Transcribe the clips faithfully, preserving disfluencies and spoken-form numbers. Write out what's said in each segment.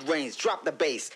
reigns. Drop the bass.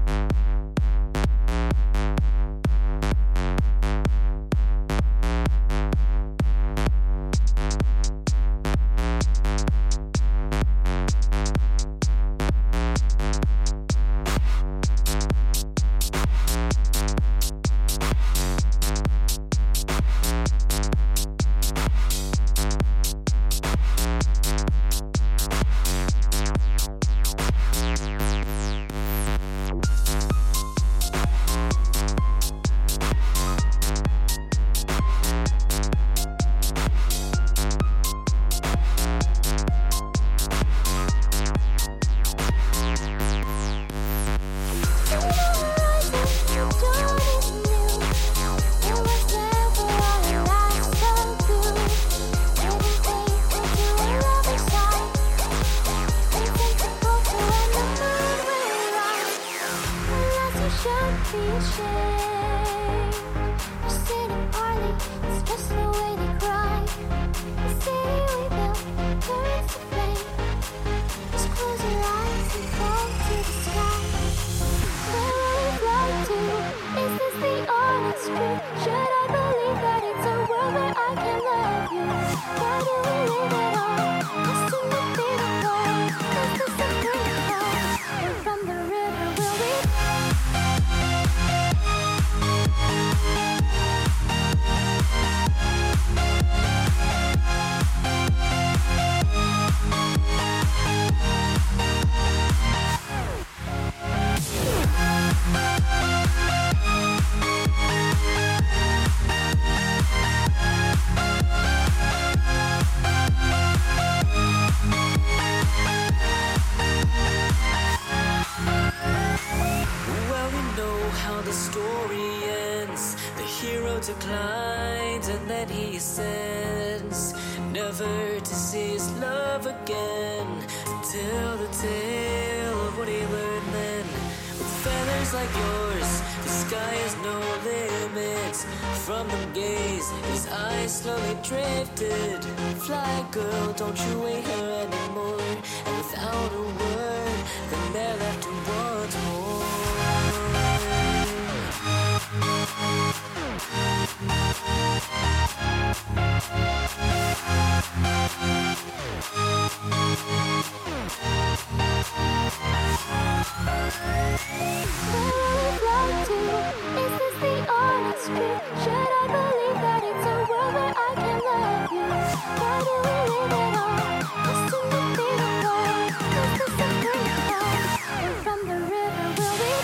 Declined and then he sends never to see his love again. Tell the tale of what he learned then. With feathers like yours, the sky has no limits. From the gaze, his eyes slowly drifted. Fly girl, don't you wait here anymore. And without a word, the mare left him once more. From the river will we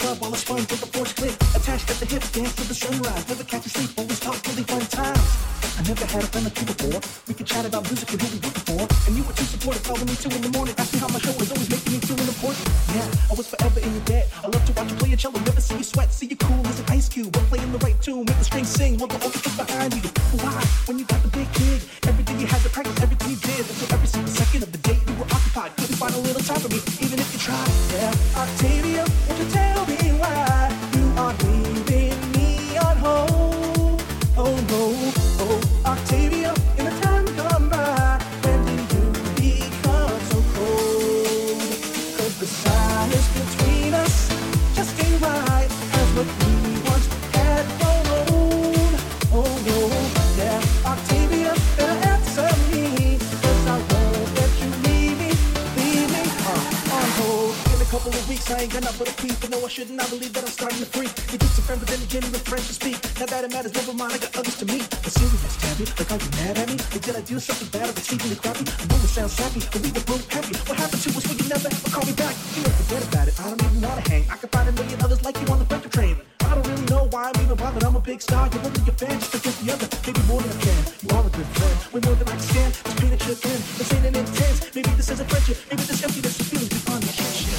club while I spun with the force click. Attached at the hip, dance to the sunrise. Never catch you sleep, always talk really fun times. I never had a friend like you before. We could chat about music and who we looking for. And you were too supportive, calling me two in the morning. Asking how my show was always making me feel important. Yeah, I was forever in your debt. I love to watch you play a cello, never see you sweat. See you cool as an ice cube. We're playing the right tune, make the strings sing while the orchestra's behind you. Why? When you got the big gig, everything you had to practice, everything you did. Until every single second of the day you were occupied. Couldn't find a little time for me, even if you tried. Yeah, Octavia, won't you tell me why you are leaving me on hold? Oh no, oh Octavia, in the time gone by, when did you become so cold? Cause the silence between us just ain't right as what we once had grown. Oh no, yeah, Octavia, better answer me, cause I won't let you leave me, leave me uh, on hold. In a couple of weeks I ain't got nothing but a peep, but no I shouldn't, I believe that I'm starting to freak. You took some friends but then again even friends to speak. Now that it matters, never mind, I got others to meet. But serious, Tabby, like are you mad at me? Like did I do something bad or exceedingly crappy? I know it sounds sappy, but we were both happy. What happened to us when you never ever call me back? You know, forget about it, I don't even wanna hang. I can find a million others like you on the vector train. I don't really know why I'm even bothered, I'm a big star. You're only a fan just against the other, maybe more than a fan. You are a good friend, way more than I can stand. This pain that you're in, this ain't an intense. Maybe this isn't friendship, maybe this emptiness is feeling beyond the shit.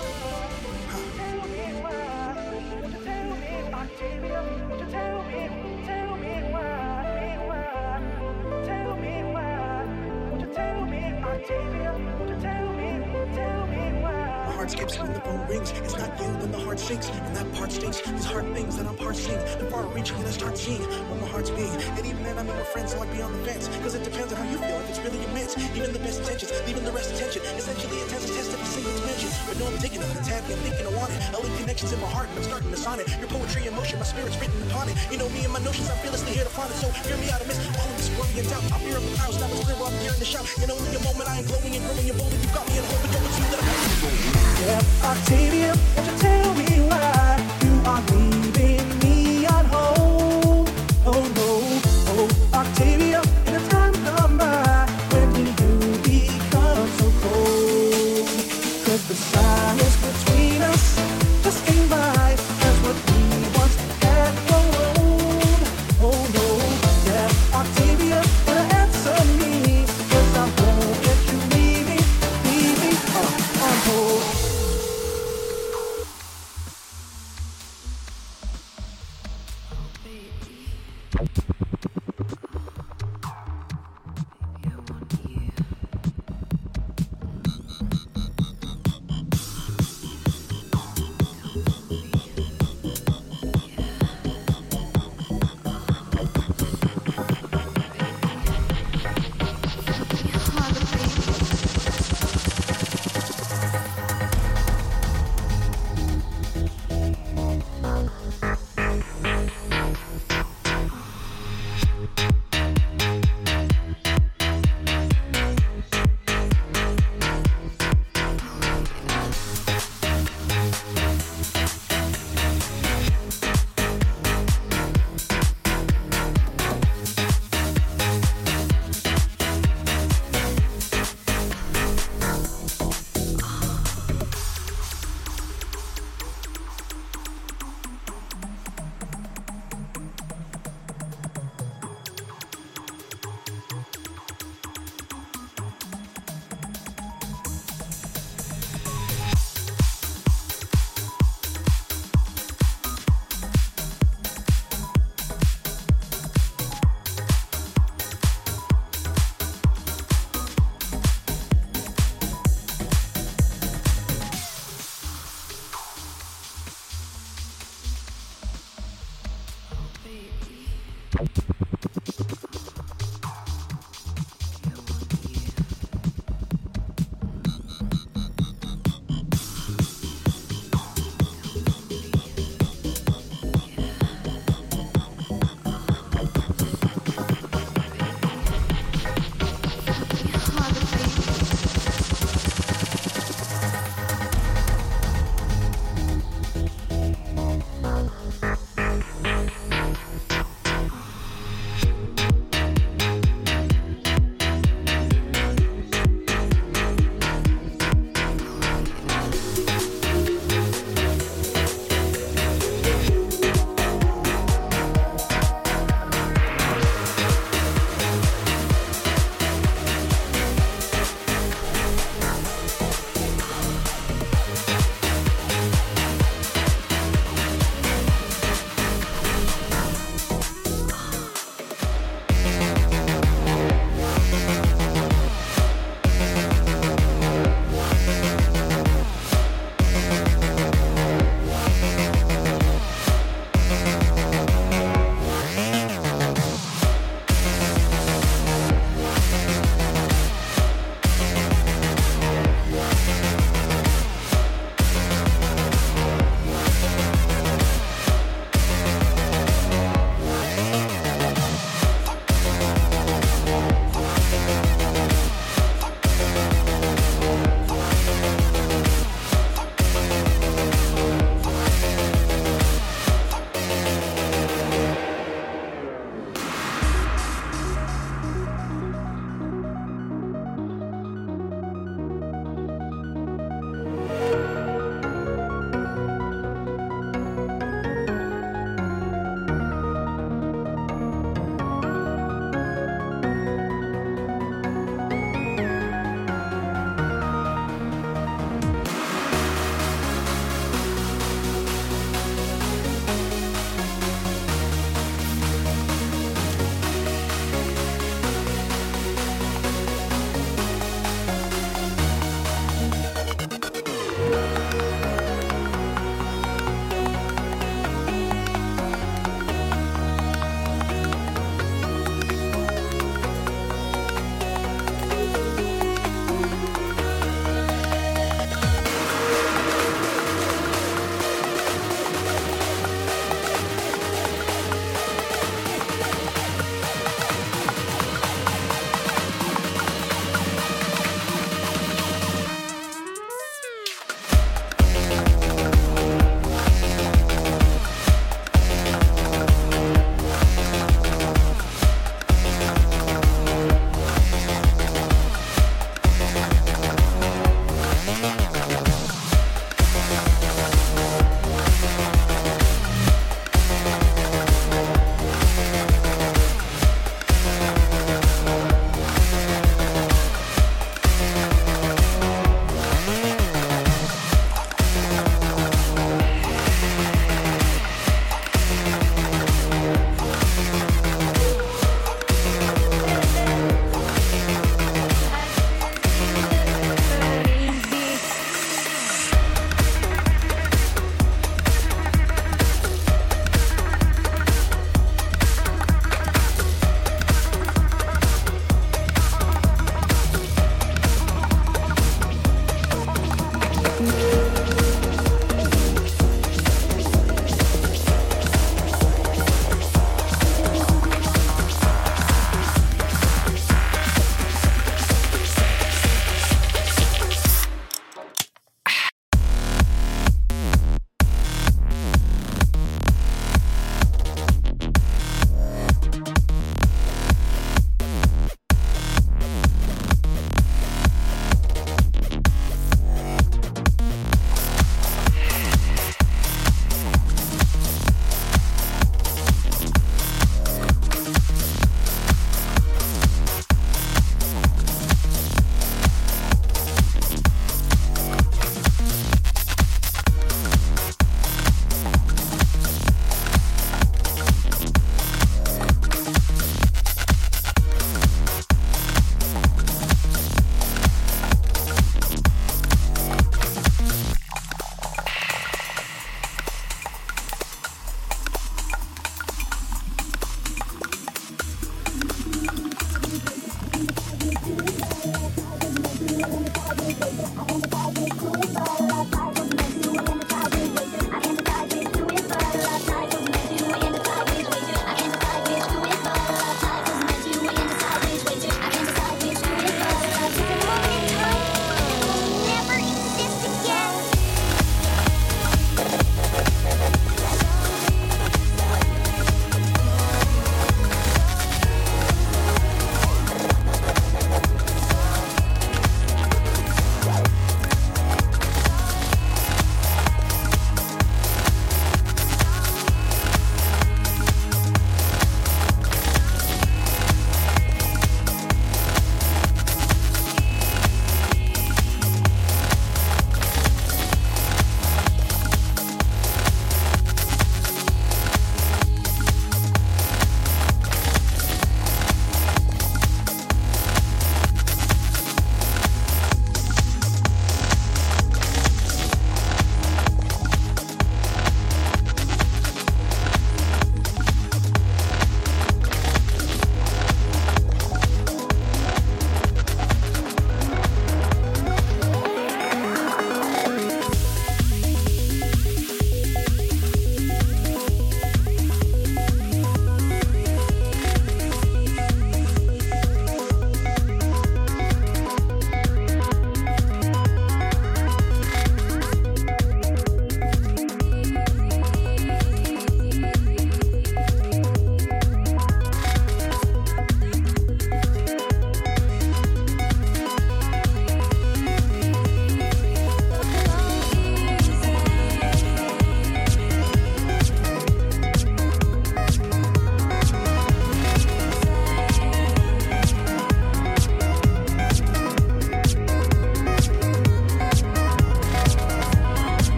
Skips when the phone rings. It's not you, then the heart sinks, and that part stinks. These hard things that I'm parsing, they're far-reaching, and I start seeing what my heart's being. And even then, I'm with friends, so I'd be on the fence. Cause it depends on how you feel, if it's really immense. Even the best intentions, leaving the rest attention. Essentially, a test is test every single dimension. But no, I'm thinking of it, it's happy, I'm thinking I want it. I link connections in my heart, and I'm starting to sign it. Your poetry in motion, my spirit's written upon it. You know me and my notions, I'm fearlessly here to find it. So hear me out, I miss all of this worry and doubt. I fear of the clouds, now it's clear while I'm hearing the shout. In only a moment, I am glowing and growing and bold, and you got me in a hole, but don't assume that I'm yeah, Octavia, won't you tell me why you are leaving me on hold? Oh no, oh Octavia, in a time gone by, when did you become so cold? Cause the silence between us just ain't right as what we once had grown. Oh no, yeah, Octavia, better answer me, cause I won't let you leave me, leave me uh, on hold.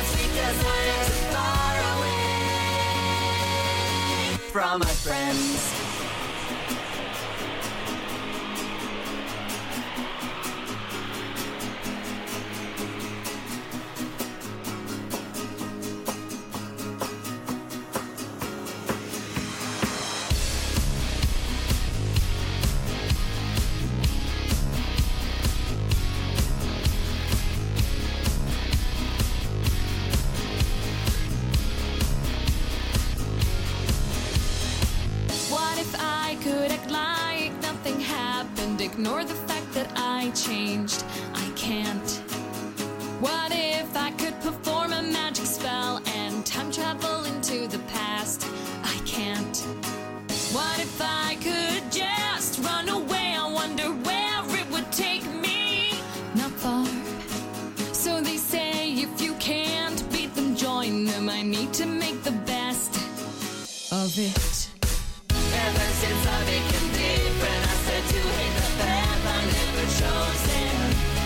That's because I am too far away from my friends. Ignore the fact that I changed. I can't. What if I could perform a magic spell and time travel into the past? I can't. What if I could just run away? I wonder where it would take me. Not far. So they say if you can't beat them, join them. I need to make the best of it. Ever since I became different, I said to hate the path I never chosen.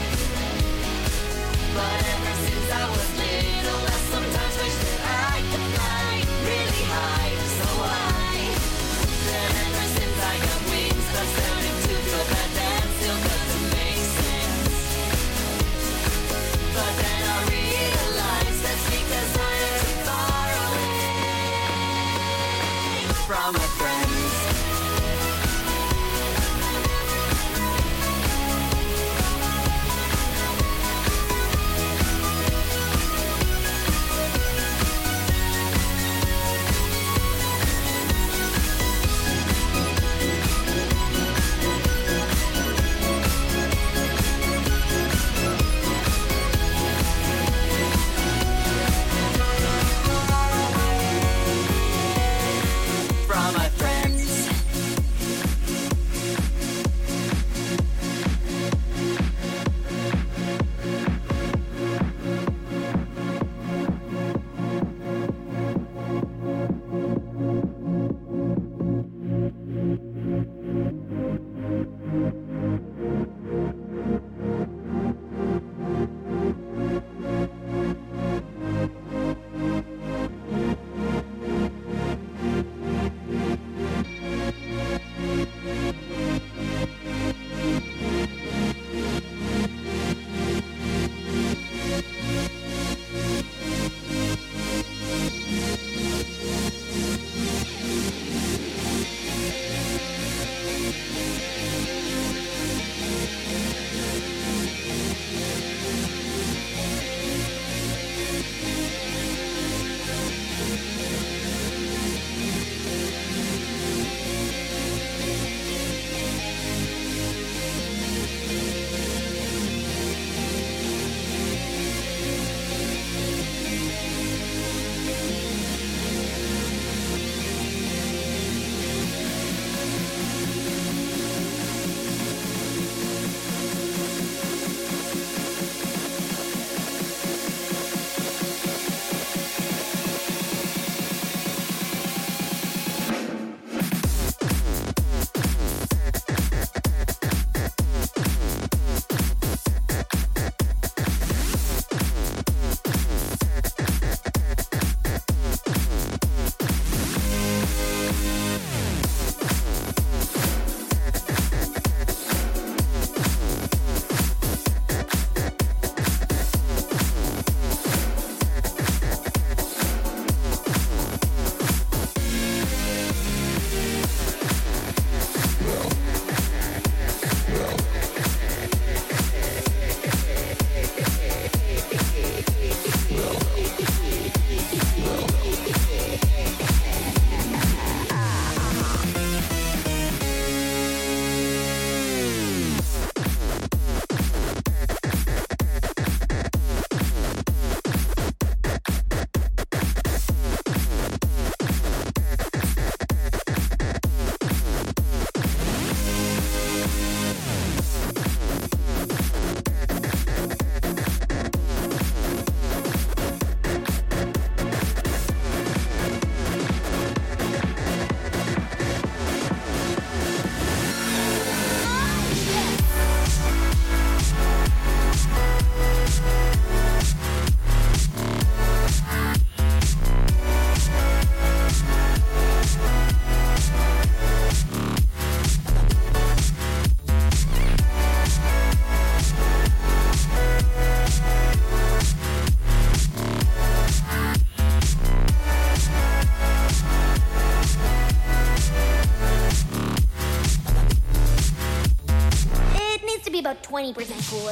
But ever since I was little, I sometimes wish that I could fly really high. So why? Then ever since I got wings, I started to feel bad. That still doesn't make sense. But then I realized that's because I am too far away. about twenty percent cooler.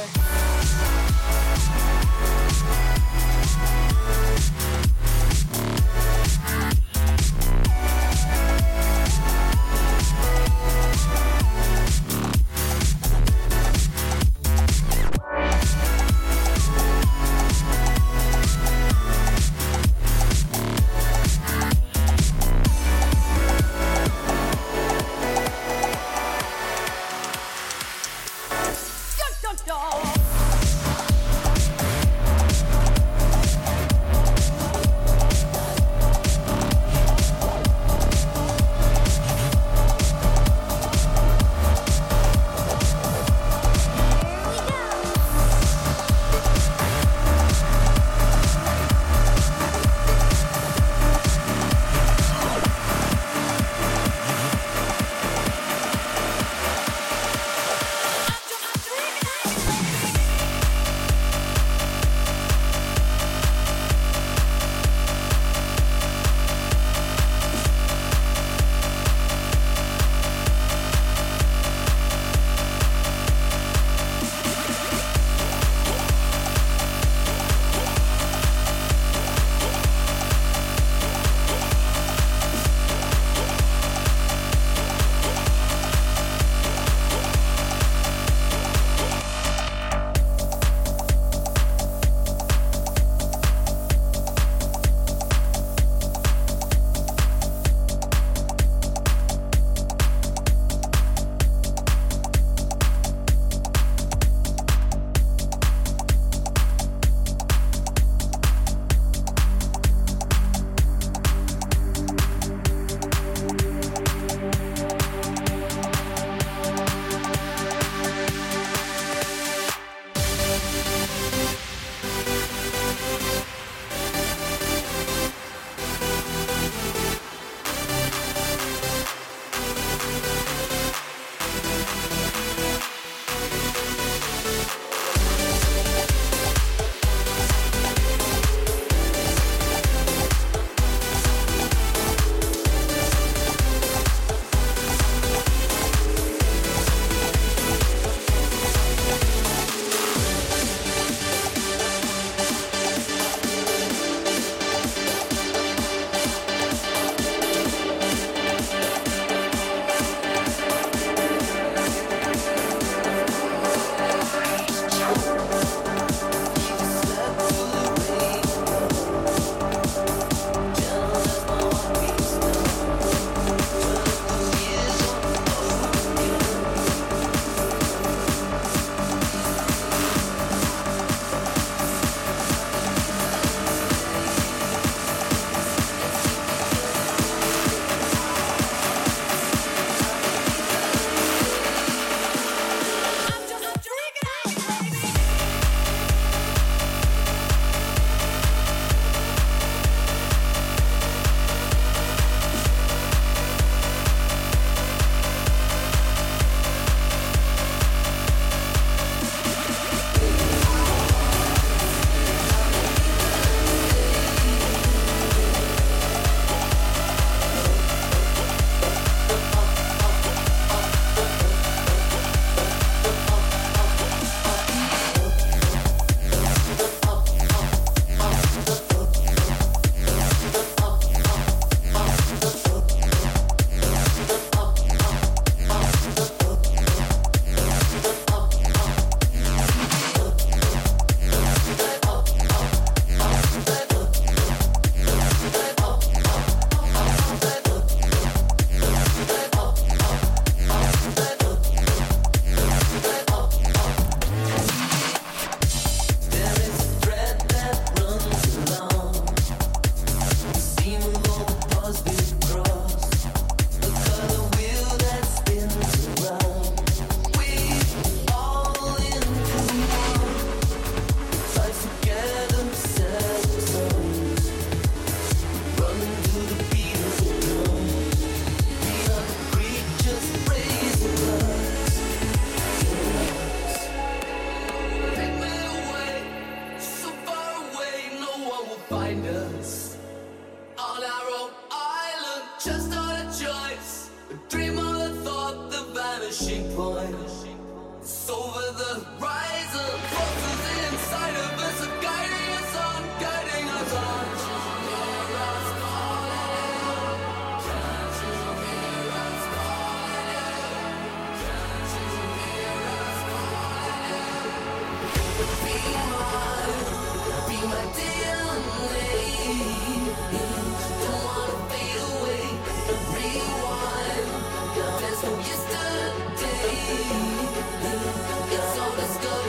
vanishing point. It's over the horizon. Forces inside of us are guiding us on, guiding us on. Be my D N A. Don't wanna fade away. Rewind. There's no yesterday. It's all discovered.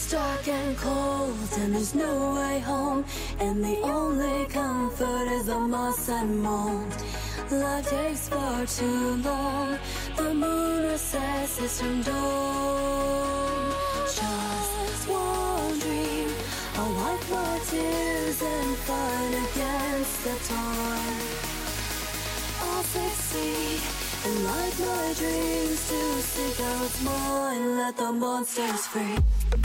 It's dark and cold and there's no way home, and the only comfort is the moss and mold. Life takes far too long. The moon recesses from dawn. Just one dream, I'll wipe my tears and fight against the time. I'll succeed and light my dreams to seek out mine. Let the monsters free.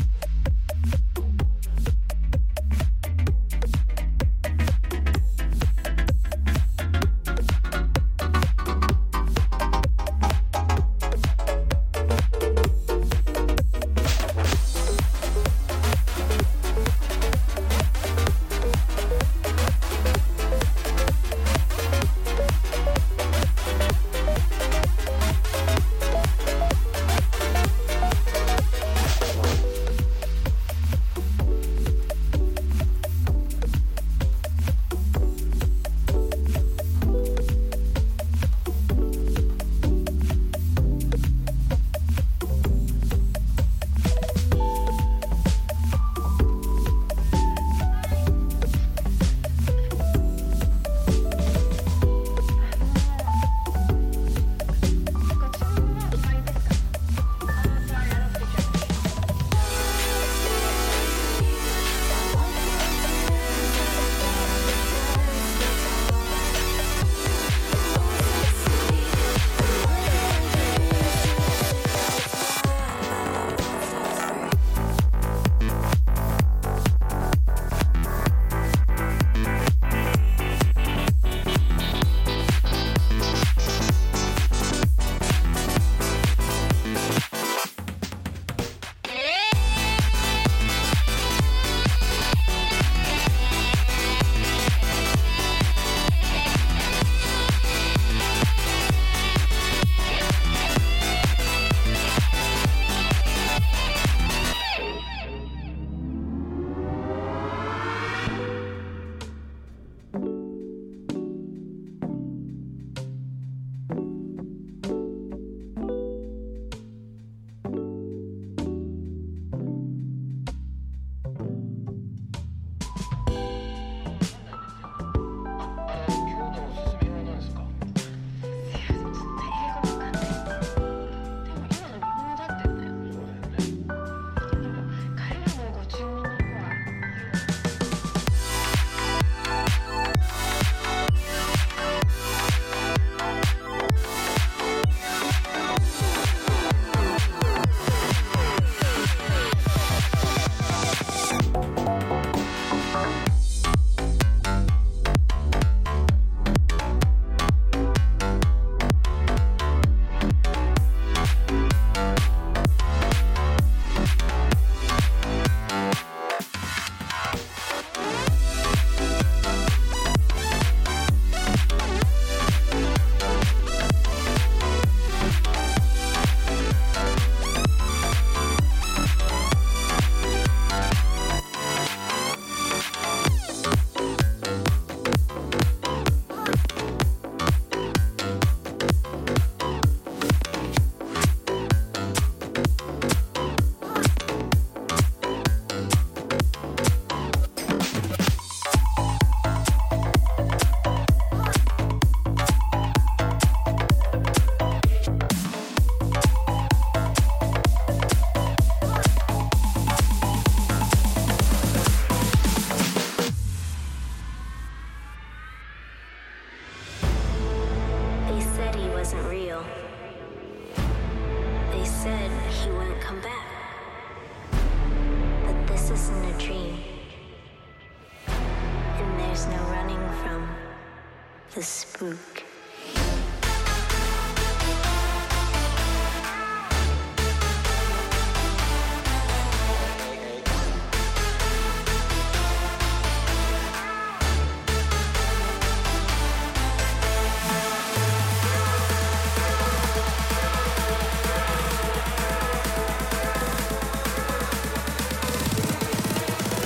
The spook.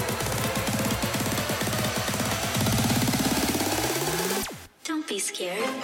Don't be scared.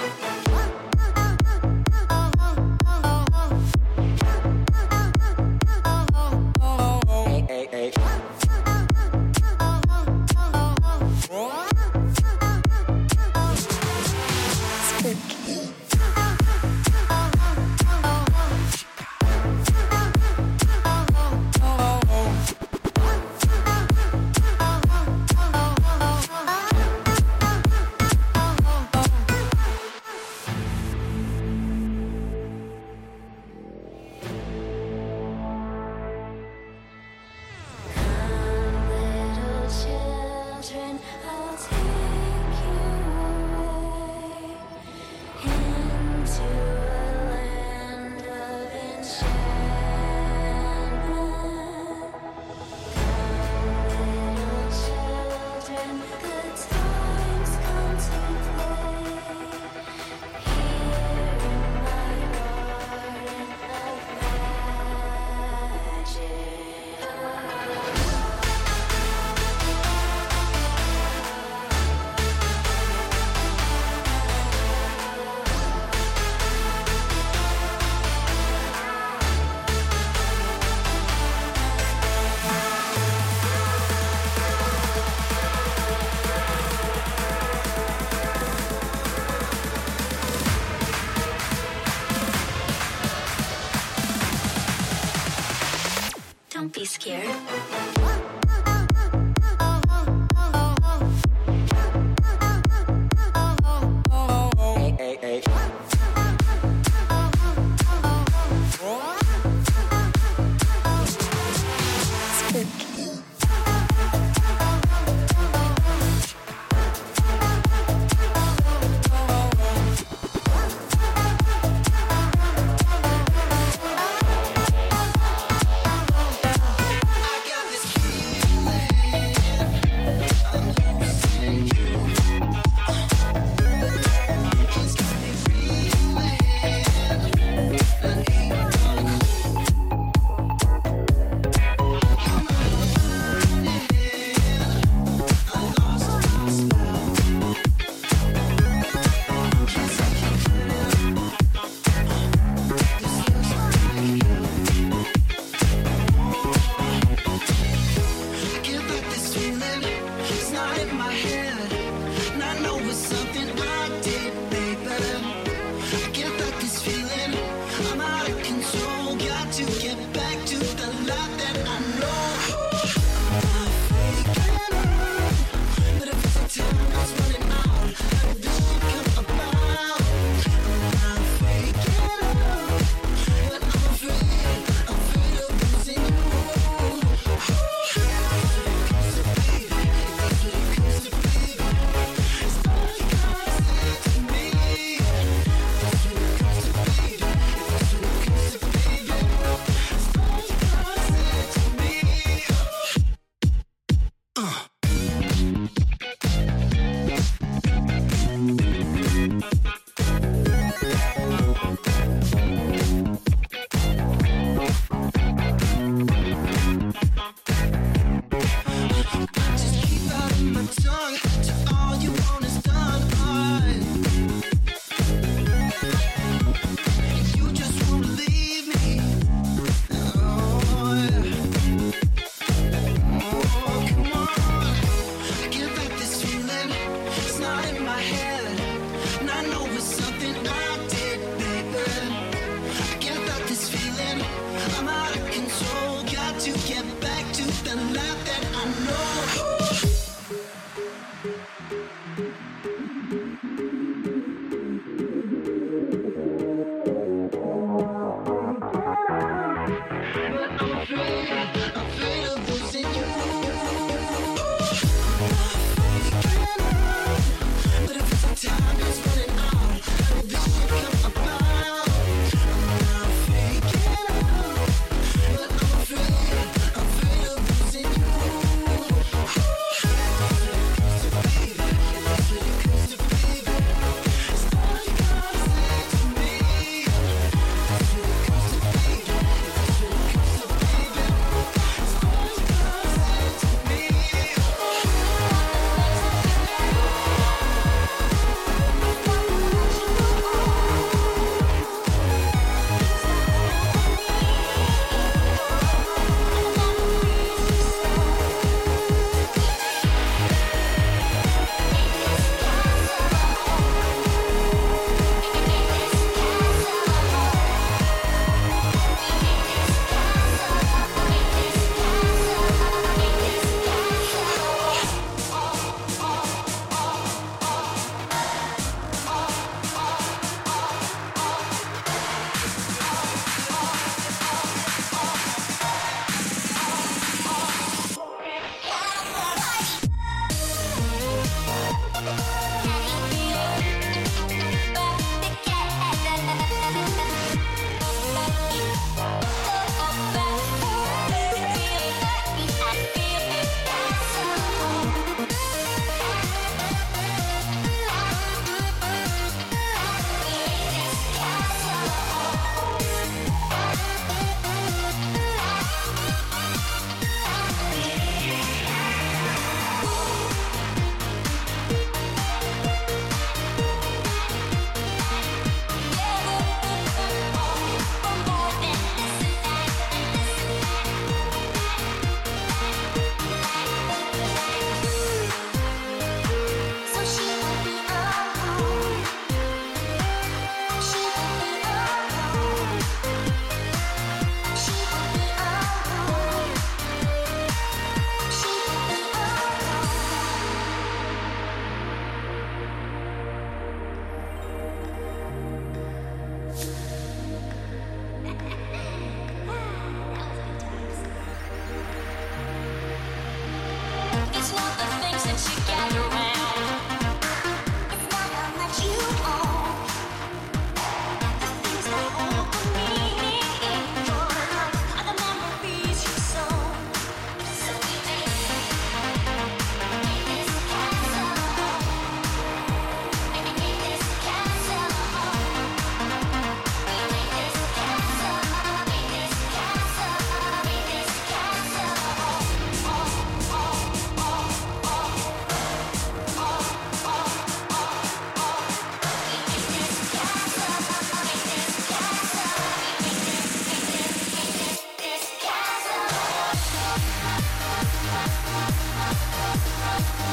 Don't be scared. Hey, hey, hey.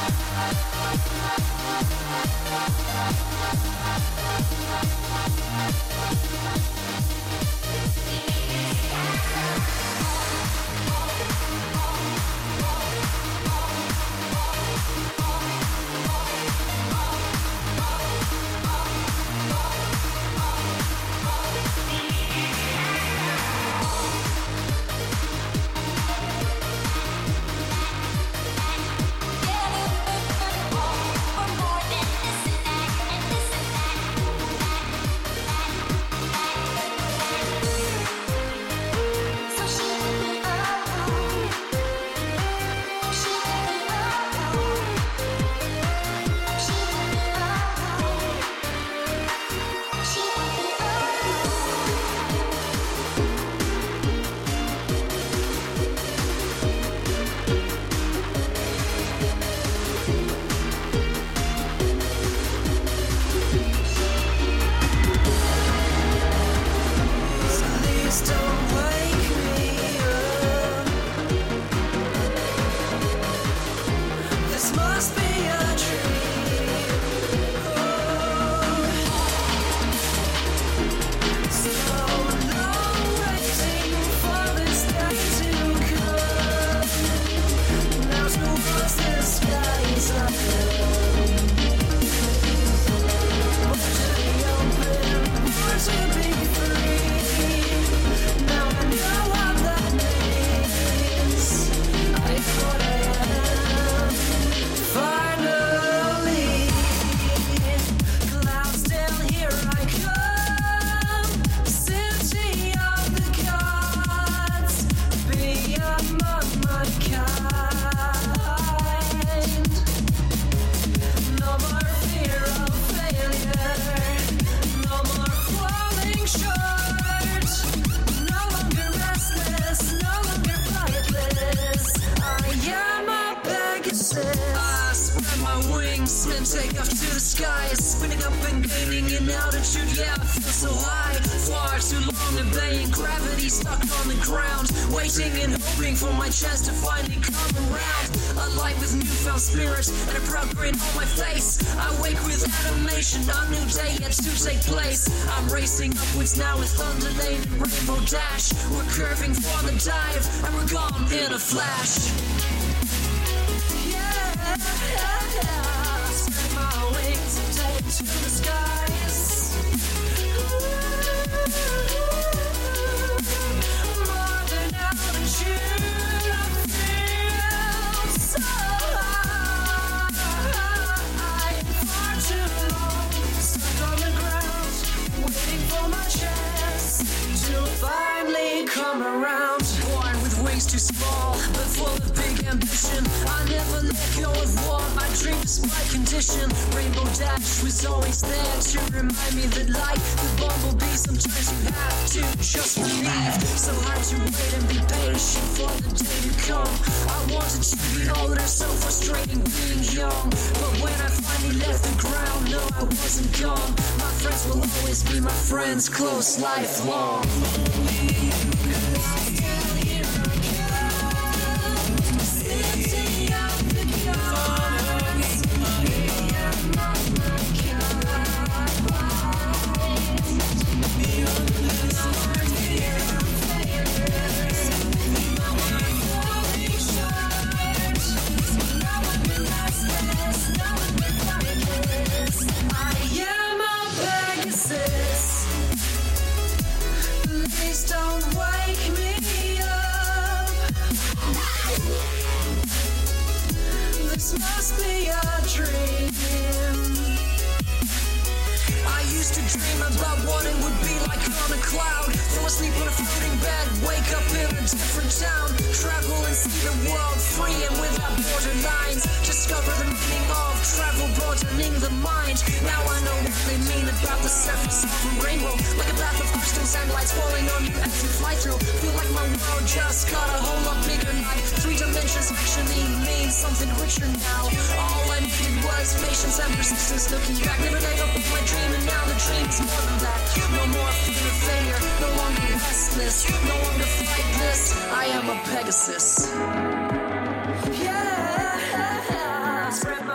Close lifelong. Pegasus. Yeah, spread my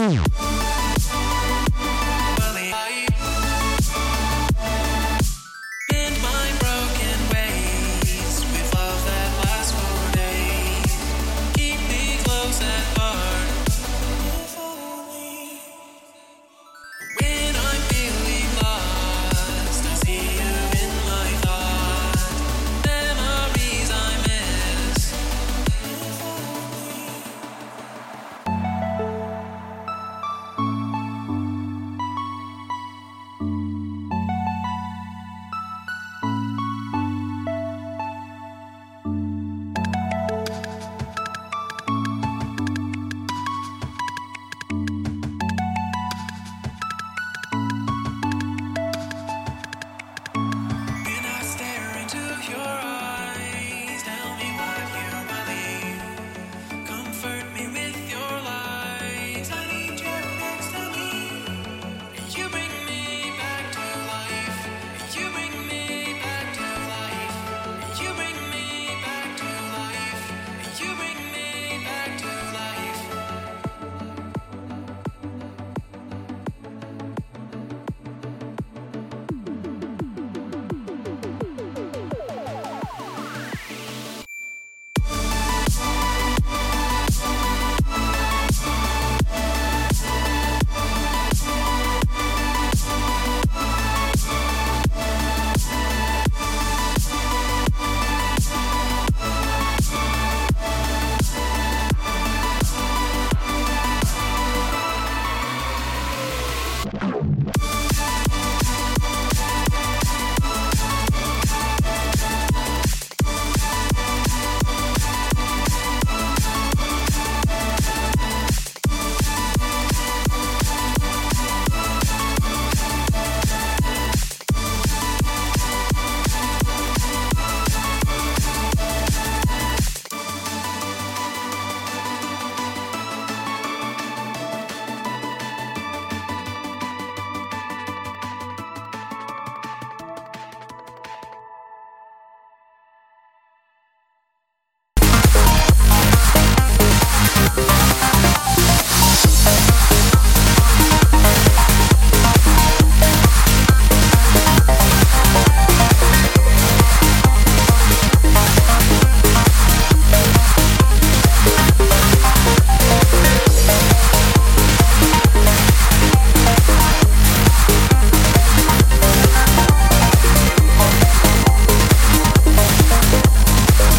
Bye.